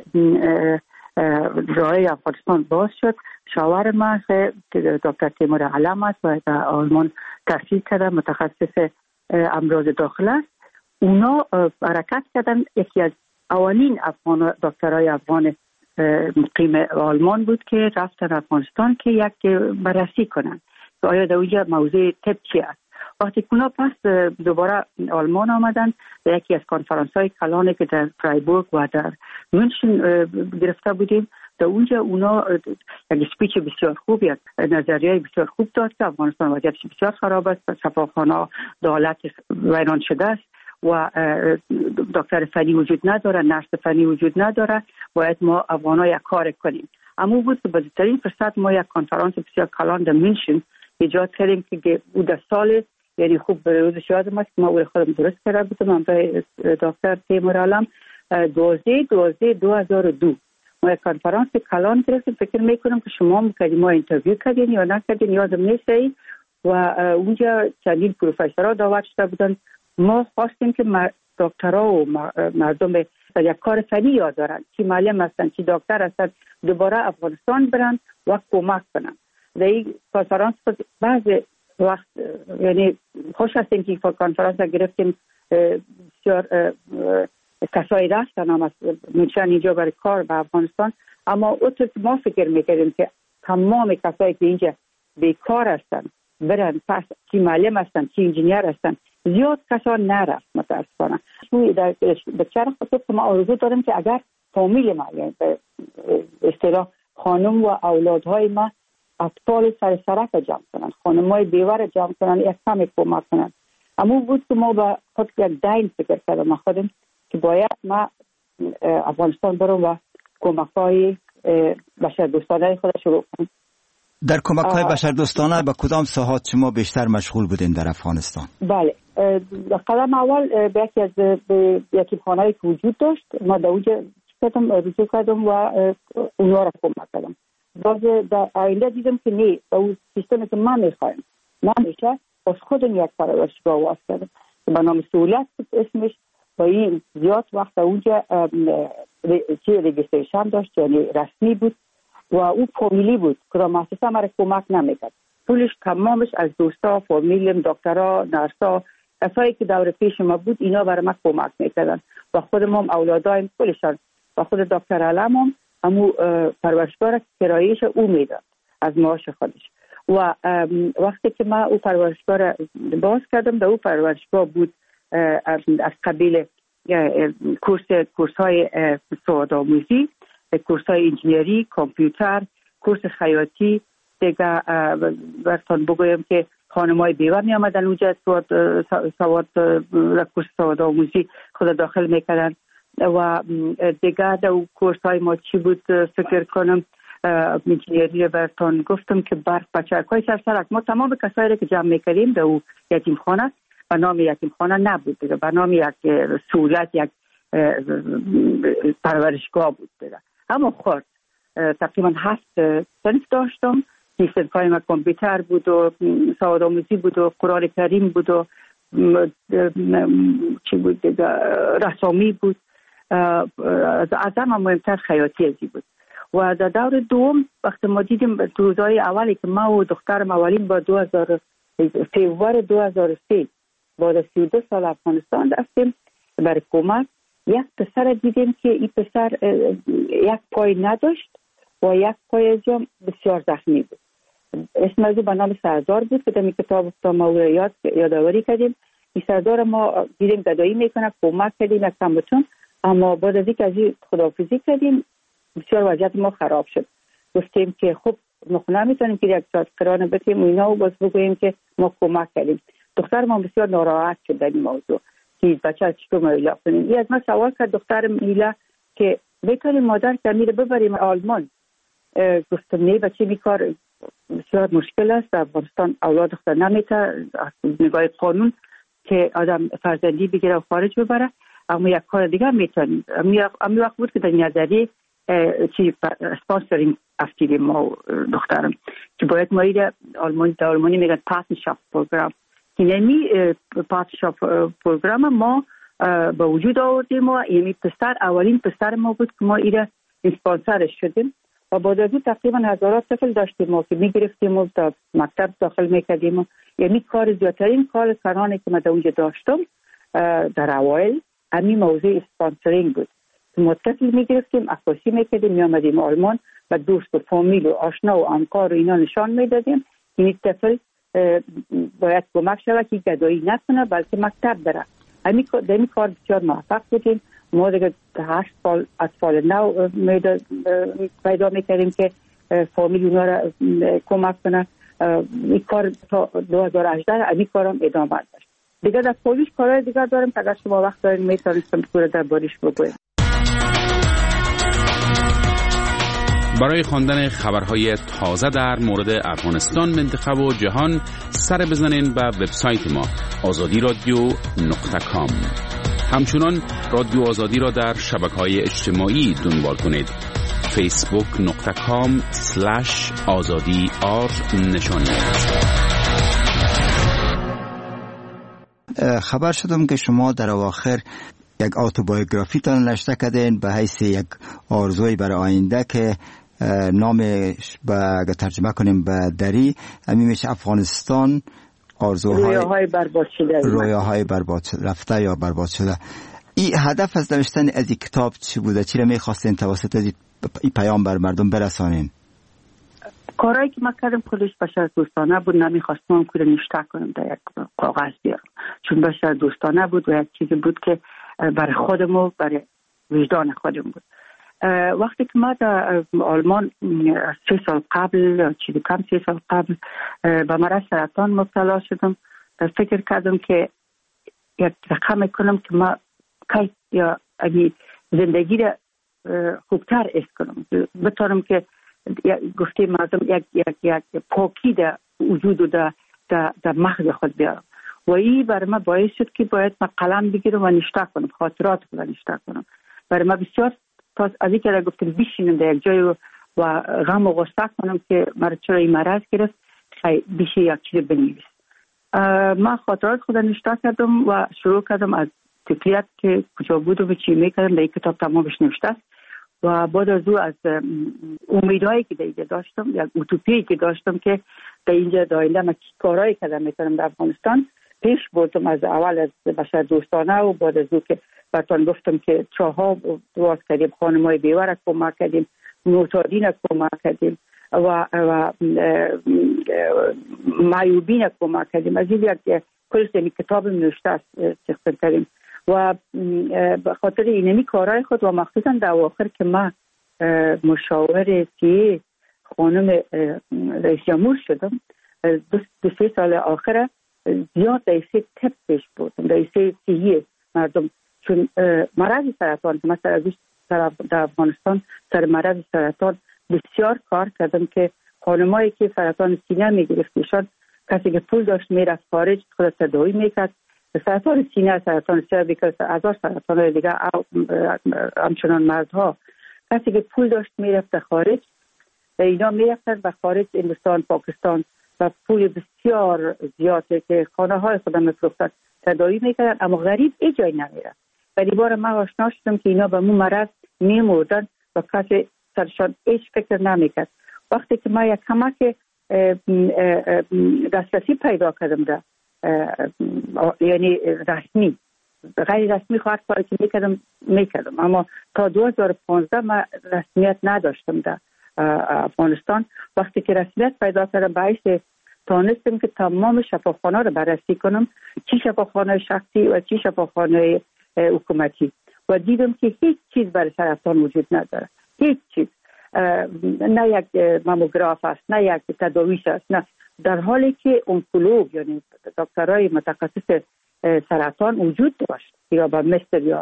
راههای افغانستان باز شد، شاور ما که دکتر تیمور علم است و در آلمان تحصیل کرده، متخصص امراض داخل است. اونا حرکت کردن. یکی از اولین دکترای افغان مقیم آلمان بود که رفتن افغانستان که یک بررسی کنن که آیا در اونجا موضوع طب چی است. وقتی اونا پس دوباره آلمان آمدن و یکی از کنفرانس های کلانی که در فرایبورگ و در مونشن گرفته بودیم، در اونجا اونا یک سپیچ بسیار خوب، یک نظریه بسیار خوب داد که افغانستان وضعیتش بسیار خراب است، شفاخانه دولت ویران شده است و دکتر فنی وجود نداره، نرس فنی وجود نداره، باید ما افغان‌ها یک کار کنیم. اما بود که بزرگترین فرصت ما یک کنفرانس بسیار کلان در مونشن ایجاد کردیم که بود در سال، یعنی خوب به روزش یادم است که ما خودم درست کرده بودم، من به دکتر تیمور علم 12/2002 ما یک کنفرانس کلان گرفتیم. فکر میکنم که شما میکردیم، ما اینترویو کردین یا نکردین یادم نیست. و اونجا چندین پروفسورها دعوت شده بودن. ما خواستیم که دکترها و مردم یک کار فنی یاد دارن، چی معلم هستن، چی دکتر هستن، دوباره افغانستان برن و کمک کنن. در این کنفرانس بعض وقت یعنی خوش هستیم که کنفرانس گرفتیم، بسیار کسایی رفتن هم از منشن اینجا برای کار به افغانستان. اما اونطور که ما فکر میکردیم که تمام کسایی که اینجا بیکار هستن برن پس، چی معلم هستن، چی انجینیر هستن، زیاد کسا نرفت متاسفانه. به چرا خاطر که ما آرزو دارم که اگر فامیل ما، یعنی به اصطلاح خانم و اولادهای ما، اطفال سر سرک جمع کنن، خانمای بیوه جمع کنن، یک کمی کمک کنن. اما بود که ما با خود یک دین فکر کردم خودم که باید ما افغانستان برم و کمک‌های بشردوستانه خود شروع کنم. در کمک‌های بشردوستانه به کدام ساحات شما بیشتر مشغول بودین در افغانستان؟ بله، قدم اول به یکی از یتیمخانه‌ای که وجود داشت ما در اونجا رجوع کردم و اونها را کمک کردم. باز در آینده دیدم که نه، با اون سیستمی که من میخوایم من میشه باز خودم یک پرورشگاه آواز کردم که به نام سهولت اسمش. با این زیاد وقت اونجا رجیستریشن داشت، یعنی رسمی بود و او فامیلی بود که مؤسسه مرا کمک نمیکرد. پولش تمامش از دوستا، فامیلم، دکترها، نرسا، کسایی که دور پیش ما بود اینا برای ما کمک میکردن و خودم هم اولادایم کلشان و خود دکتر علم هم همو پرورشگاه کرایهش او میداد از معاش خودش. و وقتی که ما او پرورشگاه را باز کردم، در او پرورشگاه بود از قبیل کورس های سوادآموزی، کورس های انجینری، کامپیوتر، کورس خیاطی. دیگه براتون بگویم که خانمای بیوه می آمدن اونجا کورس سوادآموزی خود داخل میکردن. و دیگه در کورس های ما چی بود فکر کنم انجینری براتون گفتم که برق بچه‌های سرسرک. ما تمام کسایی که جمع میکردیم در او یتیم خانه، به نام یتیم خانه نبود دیگه، به نام یک سهولت، یک پرورشگاه بود دیگه. اما خورد تقریبا 7 صنف داشتم. صنف‌های ما کامپیوتر بود و سوادآموزی بود و قرآن کریم بود و چی بود دیگه، رسامی بود. از همه مهمتر خیاطی ازی بود. و در دور دوم وقتی ما دیدیم روزهای اولی که ما و دخترم اولین با فوریه 2003 بعد از 32 سال افغانستان رفتیم برای کمک، یک پسر دیدیم که این پسر یک پای نداشت و یک پای جام بسیار زخمی بود. اسم از به نام سردار بود که در این کتاب ما او را یادآوری کردیم. این سردار ما دیدیم گدایی میکنه، کمک کردیم یک کمتون، اما بعد از اینکه خداحافظی کردیم بسیار وضعیت ما خراب شد. گفتیم که خب نمیتونیم که یک ساعت قرار بتیم و اینا و باز بگوییم که ما کمک کردیم. دختر ما بسیار ناراحت شد در این موضوع که بچه چطور مایلا کنیم. این از من سوال کرد دختر میلا که بکنیم مادر که میره ببریم آلمان. گفتم نه بچه می کار بسیار مشکل است. در افغانستان اولاد دختر نمیتونه از نگاه قانون که آدم فرزندی بگیره و خارج ببره، اما یک کار دیگه میتونیم. امی وقت بود که در نظری چی اسپانسرینگ افتیدیم ما دخترم که باید ما ایره آلمانی میگن پارتنرشاپ پروگرام. اینمی پارتنرشاپ پروگرام ما به وجود آوردیم و اینمی پسر اولین پسر ما بود که ما ایره اسپانسرش شدیم و بعد از اون تقریبا هزارات طفل داشتیم ما که میگرفتیم و تا مکتب داخل میکردیم. یعنی کار زیادترین کارانی که ما در اونجا داشتم در اوایل همین موضوع اسپانسرینگ بود. ما طفل میگرفتیم، عکاسی میکردیم، میامدیم آلمان و دوست و فامیل و آشنا و همکار و اینا نشان میدادیم این طفل باید کمک شود که گدایی نکنه بلکه مکتب بره. همین کار بسیار موفق بودیم. ما دیگه 8 سال اطفال نو پیدا میکردیم که فامیل اونا را کمک کنه. این کار تا 2018 همین کارم ادامه داشت. دیگه در پولیش کارهای دیگه دارم که اگر شما وقت دارین میتونستم پوره در باریش بگویم. برای خواندن خبرهای تازه در مورد افغانستان، منطقه و جهان سر بزنین به وبسایت ما azadiradio.com. همچنان رادیو آزادی را در شبکه‌های اجتماعی دنبال کنید. facebook.com/azadi_r خبر شدم که شما در اواخر یک اتوبیوگرافی تان نوشته کردین به حیث یک آرزوی برای آینده که نامش اگه ترجمه کنیم به دری همین میشه افغانستان رویاهای برباد شده، رویاهای برباد شده، رفته یا برباد شده. این هدف از نوشتن از این کتاب چی بوده؟ چی را میخواستین توسط این پیام بر مردم برسانین؟ کارهایی که ما کردم کلش بشر دوستانه بود. نمیخواستم که نوشته کنم در یک کاغذ بیارم، چون بشر دوستانه بود و یک چیزی بود که برای خودم و برای وجدان خودم بود. وقتی که ما در آلمان 3 سال قبل، چیزی کم 3 سال قبل به مرض سرطان مبتلا شدم، فکر کردم که یک رقم کنم که ما کی یا زندگی را خوبتر است کنم، بتونم که گفته مردم یک پاکی در وجود و در مغز خود بیارم. و این برای من باعث شد که باید من قلم بگیرم و نوشته کنم، خاطرات رو نوشته کنم. برای من بسیار از اینکه را گفتم بشینم در یک جای و غم و غصه کنم که مرا چرا این مرض گرفت، بشه یک چیز بنویس. من خاطرات خود نوشته کردم و شروع کردم از طفولیت که کجا بودم و چی میکردم در این کتاب تمامش نوشته است. و بعد از او از امیدهایی که در اینجا داشتم، یک اوتوپیایی که داشتم که در اینجا در آینده من کارهایی کردم میتونم در افغانستان، پیش بردم از اول از بشر دوستانه و بعد از او که براتون گفتم که چاها باز کردیم، خانمای بیوه کمک کردیم، معتادین کمک کردیم و معیوبین کمک کردیم. از این یک کل کتاب نوشته است چیز کردیم و خاطر اینمی کارهای خود و مخصوصا در آخر که من مشاور سی خانم رئیس جمهور شدم، 2-3 سال آخر زیاد رئیسی تپ پیش بودم، رئیسی سیه مردم، چون مرض سرطان که مثلا در افغانستان سر مرض سرطان بسیار کار کردم که خانمایی که سرطان سینه میگرفتشان کسی که پول داشت میرفت خارج خود تداوی میکرد. سرطان سینه، سرطان سرویکال، هزار سرطان دیگه همچنان مردها، کسی که پول داشت میرفت خارج، اینا میرفتن و خارج هندوستان، پاکستان و پول بسیار زیاده که خانه های خودم میفروختن تداوی میکردن، اما غریب ای جای نمیرفت. ولی بار من آشنا شدم که اینا به مو مرض میمردن و کسی سرشان هیچ فکر نمیکرد. وقتی که من یک کمک دسترسی پیدا کردم ده، یعنی رسمی غیر رسمی خواهد کاری که میکردم، اما تا 2015 من رسمیت نداشتم در افغانستان. وقتی که رسمیت پیدا کردم باعث تانستم که تمام شفاخانه رو بررسی کنم، چی شفاخانه شخصی و چی شفاخانه حکومتی، و دیدم که هیچ چیز برای سرطان وجود نداره، هیچ چیز، نه یک ماموگراف است، نه یک تداویش است، نه، در حالی که اونکولوگ یعنی دکترای متخصص سرطان وجود داشت یا به مصر یا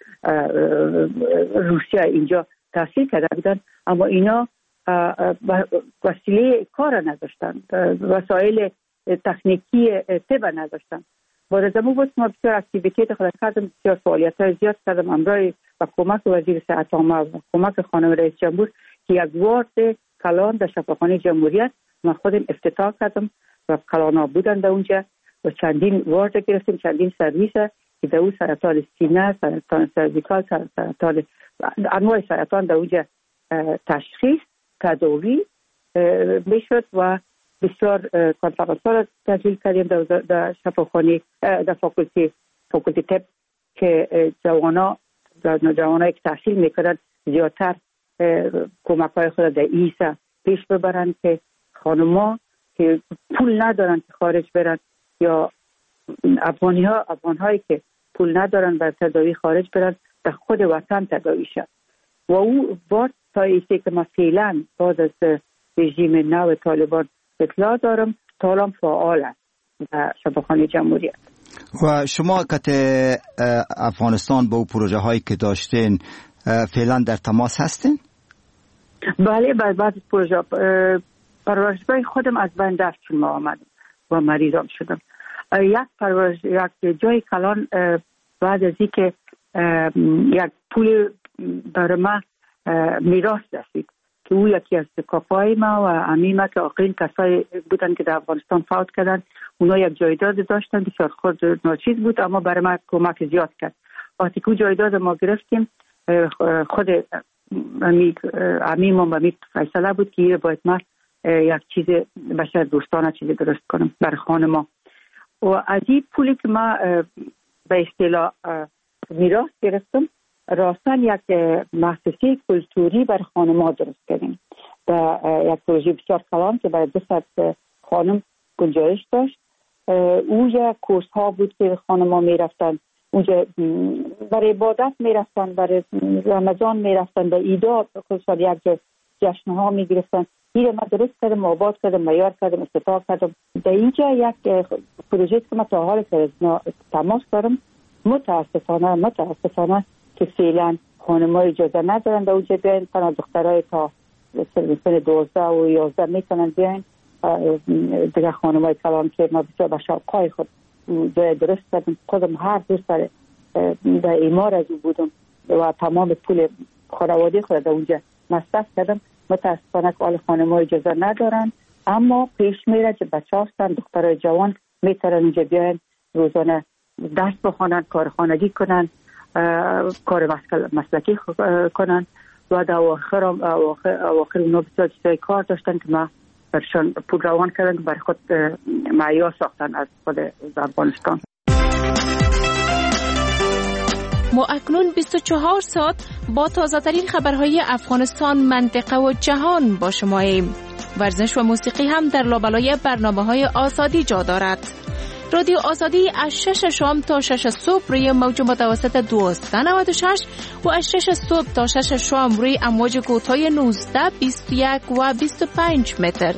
روسیه اینجا تحصیل کرده بودن، اما اینا وسیله کار نداشتن، وسایل تکنیکی طب نداشتن. با زمو بود ما بسیار اکتیویتی خود کردم، بسیار فعالیت‌های زیاد کردم همراه و کمک وزیر صحت عامه و کمک خانم رئیس جمهور که یک وارد کلان در شفاخانه جمهوریت ما خودم افتتاح کردم و کلانا بودن در اونجا و چندین وارد گرفتیم، چندین سرویس که در اون سرطان سینه، سرطان سرویکال، سرطان انواع سرطان در اونجا تشخیص تداوی میشد و بسیار کنفرانس‌ها را تشکیل کردیم در شفاخانه در فاکولتی طب که جوانایی که تحصیل میکنند زیادتر کمک‌های خود در ایسا پیش ببرند که خانم‌ها که پول ندارن که خارج برن یا افغان‌هایی که پول ندارن بر تداوی خارج برن در خود وطن تداوی شد. و او بعد تا ایسته که ما فعلا بعد از رژیم نو طالبان اطلاع دارم تالام فعال است در شفاخانه جمهوریت. و شما که افغانستان با پروژه هایی که داشتین فعلا در تماس هستین؟ بله، بعد از پروژه پرورشگاه خودم از بین رفت چون ما آمدم و مریضم شدم. یک جای کلان بعد از این که یک پول برای ما میراث رسید که او یکی از کاکای ما و عمیمه که آخرین کسایی بودن که در افغانستان فوت کردن، اونا یک جایداد داشتن بسیار خود ناچیز بود اما برای ما کمک زیاد کرد. وقتی که جایداد ما گرفتیم خود عمیم و فیصله بود که باید ما یک چیز بشر دوستانه چیزی درست کنم برای خانه ما. و از این پولی که ما به اصطلاح میراث گرفتم راستن یک مؤسسه کلتوری برای خانم‌ها درست کردیم. یک پروژه بسیار کلان که برای 200 خانم گنجایش داشت. اونجا کورس ها بود که خانم‌ها میرفتن، اونجا برای عبادت میرفتن، برای رمضان میرفتن، به ایدا خصوصا یک جشن ها میگرفتن. این ما درست کردم، آباد کردم، معیار کردم، افتتاح کردم. در اینجا یک پروژه که ما تا حال تماس دارم، متاسفانه که فعلا خانم‌ها اجازه ندارن در اونجا بیاین، تنها دخترای تا سن 12 و 11 میتونن بیاین. دیگه خانم‌های کلان که ما بسیار به شوقای خود درست کردم، خودم هر روز در ایمار از او بودم و تمام پول خانواده خود در اونجا مصرف کردم. متاسفانه که آل خانم‌ها اجازه ندارن، اما پیش میره که بچه هستن، دخترای جوان میتونن اونجا بیاین، روزانه درس بخونن، کار خانگی کنن، کار مسلکی کنن و در اواخر اونا بسیار چیزای کار داشتن که ما برشان پول روان کردن برای خود معیار ساختن از خود افغانستان. ما اکنون 24 ساعت با تازه‌ترین خبرهای افغانستان، منطقه و جهان با شماییم. ورزش و موسیقی هم در لابلای برنامه‌های آزادی جا دارد. رادیو آزادی از 6 شام تا 6 صبح روی موج متوسط 1296 و از 6 صبح تا 6 شام روی امواج کوتاه 19، 21 و 25 متر.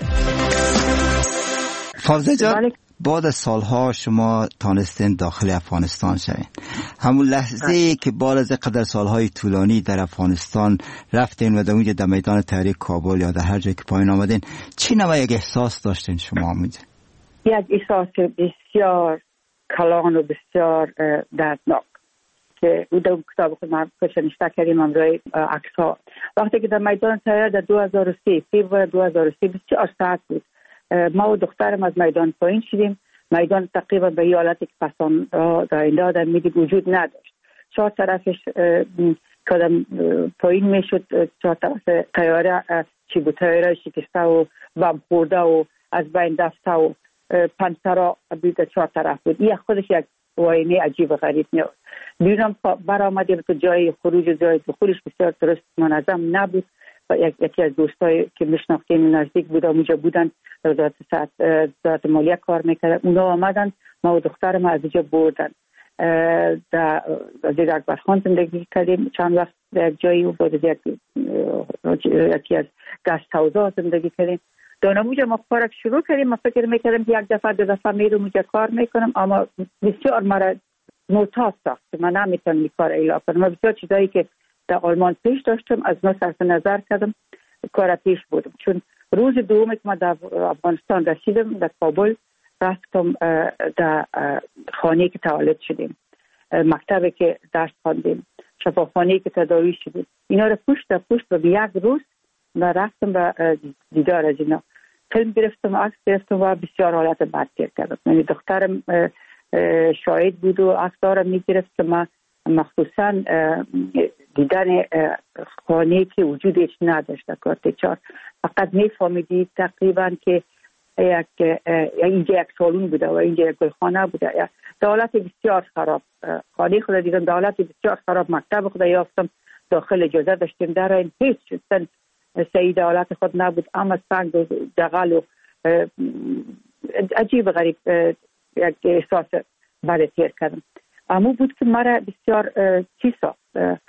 فوزه جان، بعد از سالها شما تانستین داخل افغانستان شوین. همون لحظه که بعد از قدر سالهای طولانی در افغانستان رفتین و در اونجا در میدان تحریک کابل یا در هر جای که پایین آمدین، چی نوع یک احساس داشتین شما اونجا؟ یک احساس بسیار کلان و بسیار دردناک که او در کتاب خود ما نشته کردیم امروی عکس ها. وقتی که در میدان تحریک در 2003 فیبر 2003 بسیار ساعت بود، ما و دخترم از میدان پایین شدیم. میدان تقریبا به حالتی که پسان در اینجا در میدی وجود نداشت. چهار طرفش کدام پایین میشد، چهار طرف طیاره چیبوتایره شکسته و بم خورده و از بین دسته و پنسرا بیده چهار طرف بود. این خودش یک واینه عجیب و غریب میاد. بیرون برآمدیم که جای خروج و جای دخولش بسیار درست منظم نبود و یکی از دوستایی که میشناختیم نزدیک بود اونجا بودن، وزارت مالیه کار میکردن، اونا آمدن ما و دخترم از اینجا بردن. در وزیر اکبرخان زندگی کردیم چند وقت در یک جایی و بعد یکی از گست هاوزا زندگی کردیم. دانموجا ما کارک شروع کردیم. ما فکر میکردم که یک دفعه دو دفعه میرم اونجا کار میکنم، اما بسیار مرا معتاد ساخت. من نمیتونم این کار اجرا کنم. من بسیار چیزایی که در آلمان پیش داشتم از ما صرف نظر کردم، کار پیش بودم. چون روز دوم که ما در افغانستان رسیدم در کابل، رفتم در خانه که تولد شدیم، مکتبی که درس خواندیم، شفاخانه که تداوی شدیم، اینا رو پشت در پشت و به یک روز و رفتم به دیدار از اینا. فیلم گرفتم، عکس گرفتم و بسیار حالت بد کردم. یعنی دخترم شاهد بود و عکس دارم میگرفت که ما مخصوصا دیدن خانه که وجودش نداشت کارت چار، فقط میفهمیدی تقریبا که اینجا یک سالون بوده و اینجا یک گلخانه بوده. دولت بسیار خراب، خانه خود دیدم دولت بسیار خراب. مکتب خود یافتم داخل اجازه داشتیم در این هیچ سعی دولت خود نبود، اما سنگ و دغل و عجیب غریب یک احساس بد تیر کردم. اما بود که مرا بسیار چی ساخت،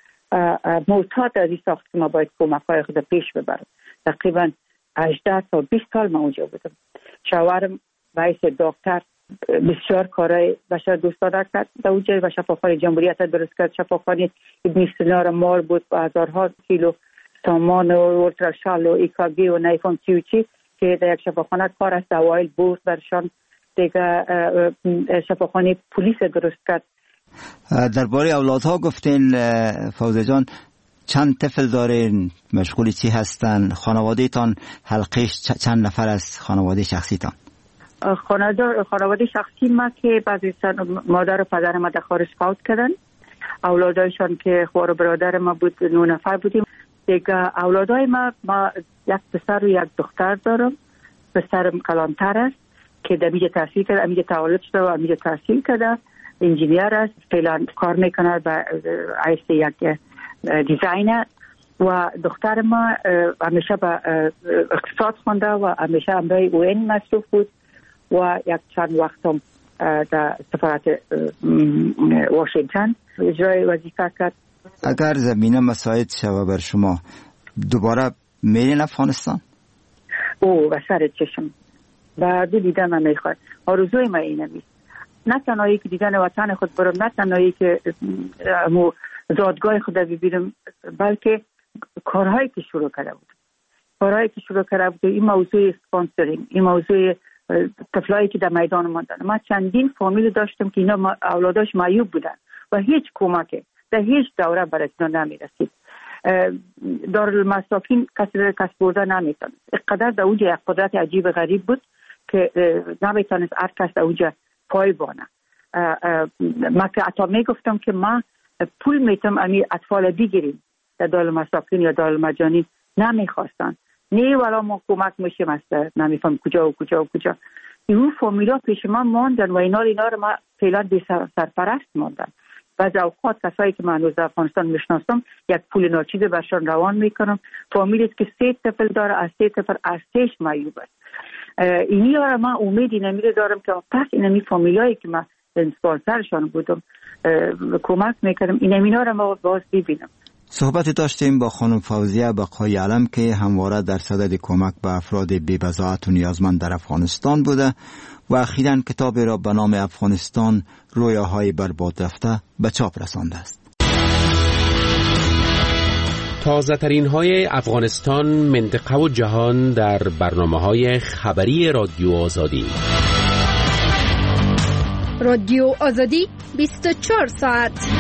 معتاد از این ساخت که ما باید کمک های خود پیش ببرم. تقریبا 18 تا 20 سال ما اونجا بودم. شوهرم باعث دکتر بسیار کارهای بشر دوستانه کرد در اونجا و شفاخانه جمهوریت درست کرد. شفاخانه ابن سینا را مال بود با هزارها کیلو سامان و اولتراشال و ایکاگی و نیفون چی که در یک شفاخانه کار است. اوایل برد برشان دیگه شفاخانه پلیس درست کرد. درباره اولادها گفتین فوزه جان، چند طفل دارین؟ مشغول چی هستن؟ خانواده تان حلقش چند نفر از خانواده شخصی تان؟ خانواده شخصی ما که بعضی مادر و پدر ما در خارج فوت کردن. اولادایشان که خوار برادر ما بود 9 نفر بودیم. دیگه اولادای ما یک پسر و یک دختر دارم. پسرم کلانتر است که در میجه تحصیل کرده، امیجه تولد شده و امیجه تحصیل کرده، انجینیر است، فعلا کار میکنه به عیس یک دیزاینر. و دختر ما همیشه به اقتصاد خونده و همیشه امرای اوین مصروف بود و یک چند وقت هم در سفارت واشنگتن اجرای وظیفه کرد. اگر زمینه مساعد شود بر شما دوباره میرین افغانستان؟ او و سر چشم و دیدن من میخواد. آرزوی من اینه نیست، نه تنهایی که دیدن وطن خود برم، نه تنهایی که زادگاه خود ببینم، بلکه کارهایی که شروع کرده بود. این موضوع اسپانسرینگ، این موضوع طفلایی که در میدان ماندن. ما چندین فامیل داشتم که اینا اولاداش معیوب بودن و هیچ کمکی در هیچ دوره برای اینا نمیرسید. دارالمساکین کسی کس برده نمیتونه. اقدر در اونجا یک قدرت عجیب غریب بود که نمیتونست هر کس در اونجا پای بانه. ما که حتی میگفتم که ما پول میتونم امی اطفال بگیریم در دارالمساکین یا دارالمجانین، نمیخواستن. نه والا ما کمک میشیم است نمیفهم کجا و کجا و کجا. این فامیلا پیش من ماندن و اینا رو ما فعلا بی سرپرست ماندن. بعض اوقات کسایی که من از افغانستان میشناسم یک پول ناچیز برشان روان میکنم. فامیلی است که 3 طفل داره، از 3 طفل از 6 معیوب است. اینی را من امیدی نمیده دارم که پس اینمی فامیلایی که من اسپانسرشان بودم کمک میکردم اینا را ما باز ببینم. صحبت داشتیم با خانم فوزیه بقای علم که همواره در صدد کمک به افراد بی‌بضاعت و نیازمند در افغانستان بوده و اخیراً کتابی را به نام افغانستان رویاهای برباد رفته به چاپ رسانده است. تازه ترین های افغانستان، منطقه و جهان در برنامه‌های خبری رادیو آزادی. رادیو آزادی 24 ساعت.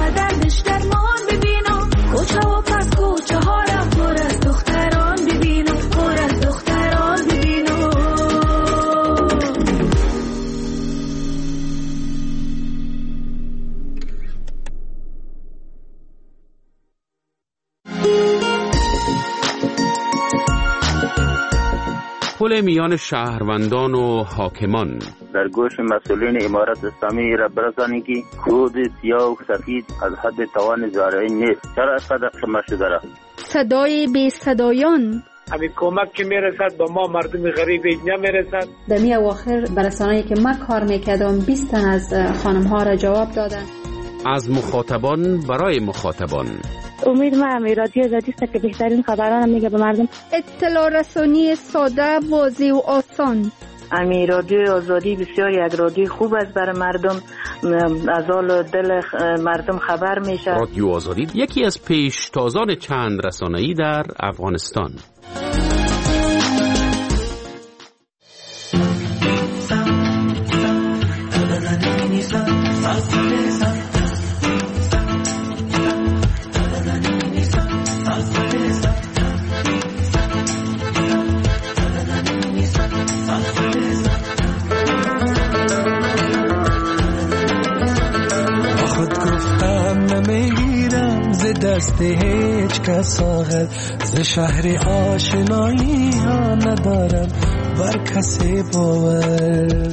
کوچه و پس کوچه ها را پر از دختران ببینم. تنوع میان شهروندان و حاکمان. در گوش مسئولین امارت اسلامی را برسانید که کود سیاه و سفید از حد توان زارعین نیست. چرا اینقدر قمه شده را؟ صدای بی صدایان. همین کمک که میرسد به ما مردم غریب نمیرسد. دمی اواخر برسانه‌ای که من کار میکردم 20 تن از خانم ها را جواب دادن. از مخاطبان برای مخاطبان. امید ما رادیو آزادی است که بهترین خبران میگه به مردم. اطلاع رسانی ساده، واضح و آسان. رادیو آزادی بسیار یک رادیو خوب است برای مردم، از حال دل مردم خبر میشه. رادیو آزادی یکی از پیشتازان چند رسانه‌ای در افغانستان. دست هیچ کس آخر ز شهر آشنایی ها ندارم بر کسی باور.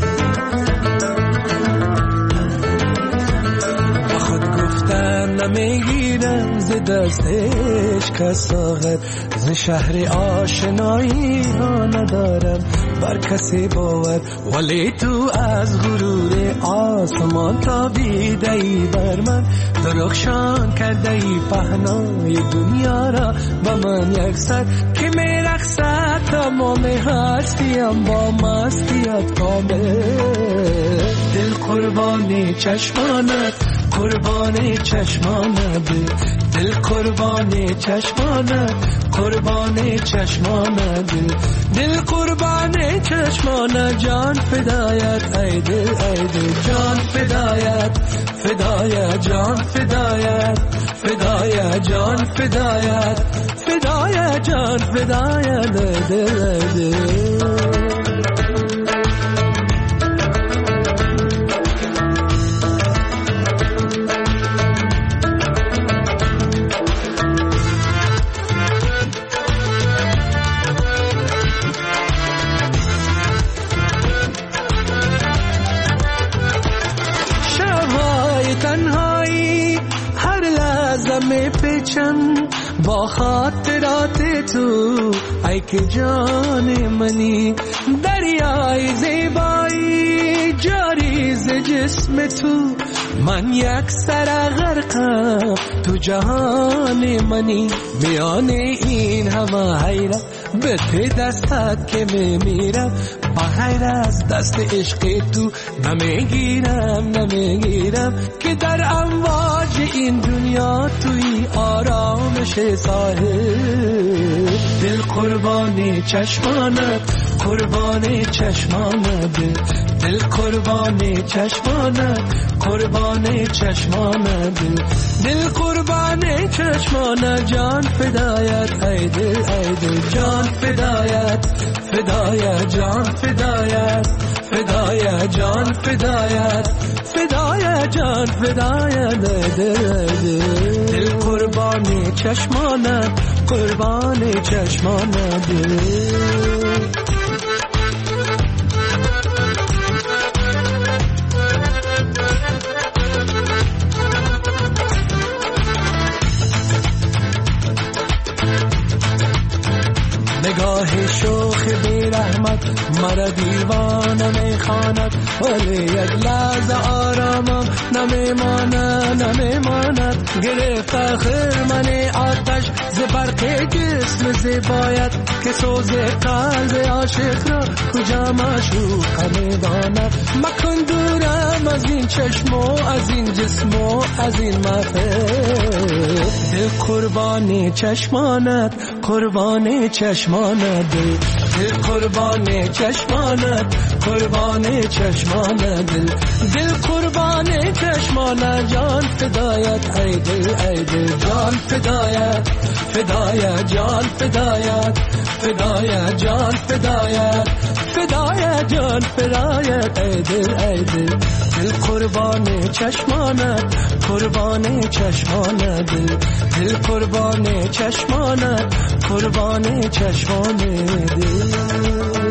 خود گفتن نمیگیرم ز دست هیچ کس آخر ز شهر آشنایی ها ندارم بر کسی باور. ولی تو از غرور آسمان تابیده ای بر من، درخشان کرده ای پهنای دنیا را با من یکسر که میرقصد تمام هستیم با مستیت کامل. دل قربان چشمانت، قربان چشمانت، دل قربان چشمانت، قربان چشمانت، دل قربان چشمانت، جان فدایت ای دل ای دل، جان فدایت فدایت، جان فدایت فدایت، جان فدایت فدایت، جان فدایت دل دل. با خاطرات تو ای که جان منی، دریای زیبایی جاری ز جسم تو، من یک سر غرقم تو جهان منی. میان این همه حیرت به ته دستت که میمیرم، با حیر از دست عشق تو نمیگیرم که در امواج این دنیا توی آرامش ساحل. دل قربان چشمانت، قربان چشمانت، دل قربان چشمانت، قربان چشمانت، دل قربان چشمانت، جان فدایت ای دل ای دل، جان فدایت فدایت، جان فدایت فدایت، جان فدایت فدایت، جان فدایت دل دل، دل قربان چشمانت، قربان چشمانت. نگاه شوخ بی رحمت مرا دیوانه میخواند، ولی یک لحظه آرامم نمیماند. گرفت آخر من آتش ز برق جسم زیبایت، که سوز قلب عاشق را کجا معشوق میداند. مکن دورم از این چشم و از این جسم و از این محفل. دل قربان چشمانت، قربان چشمانت، دل قربان چشمانت، قربان چشمانت، دل قربان چشمانت، جان فدایت ای دل ای دل، جان فدایت فدایت، جان فدایت فدایت، جان فدایت فدایت، جان فدایت ای دل ای دل. دل قربان چشمانت، قربان چشمانت، دل قربان چشمانت، قربان چشمان دل.